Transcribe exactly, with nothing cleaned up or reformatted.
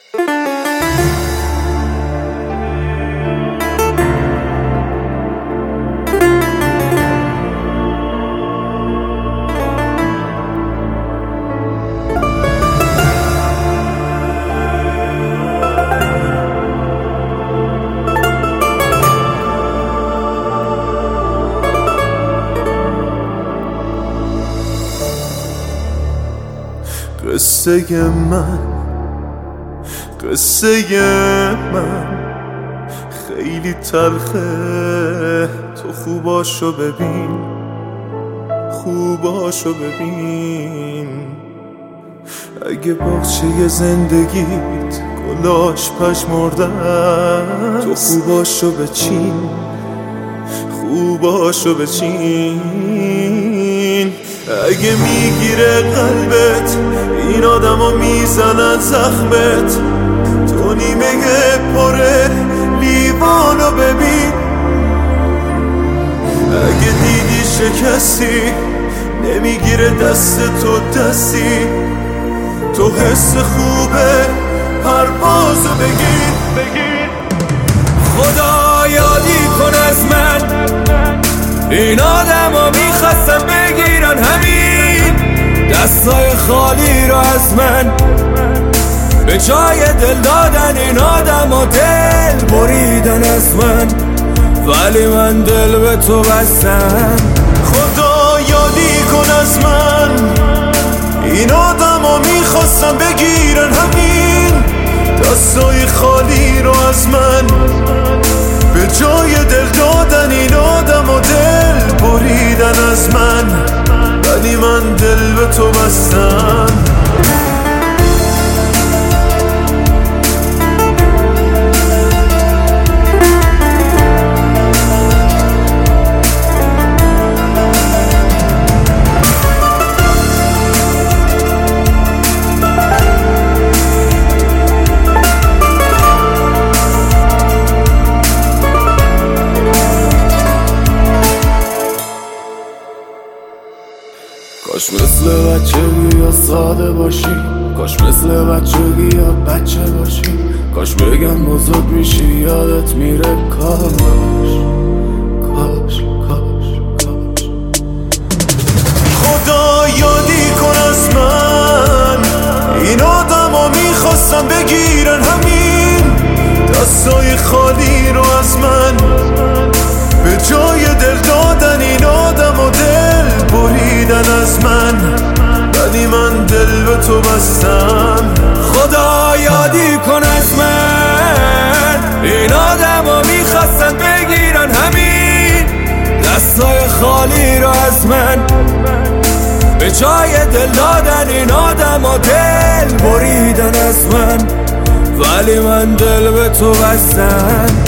قصه من قصه من خیلی تلخه، تو خوباشو ببین، خوباشو ببین. اگه باغچه زندگیت گلاش پژمردن، تو خوباشو بچین، خوباشو بچین. اگه میگیره قلبت این آدمو میزنن زخمت، تو نیمه پره لیوانو ببین. اگه دیدی شکستی نمیگیره دست تو دستی، تو حس خوبه پروازو بگیر بگیر. خدا یادی کن از من، این آدم ها میخواستم بگیرن همین دستای خالی رو از من، به جای دل دادن این آدم ها دل بریدن از من، ولی من دل به تو بستم. خدا یادی کن از من، این آدم ها میخواستم بگیرن همین دستای خالی رو از من، به جای دل دادن این آدم و دل بریدن از من، ولی من دل به تو بستم. کاش مثل بچگی یا ساده باشیم، کاش مثل بچگی یا بچه باشیم، کاش بگم بزرگ میشی یادت میره. کاش کاش کاش کاش. خدا یادی کن از من، این آدم ها میخواستم بگیرن همین دستای خالی رو از من، به جای دل دادن این آدم و دل بریدن از من، ولی من دل به تو بستم. خدا یادی کن از من، این آدم ها میخواستن بگیرن همین دستای خالی رو از من، به جای دل دادن این آدم ها دل بریدن از من، ولی من دل به تو بستم.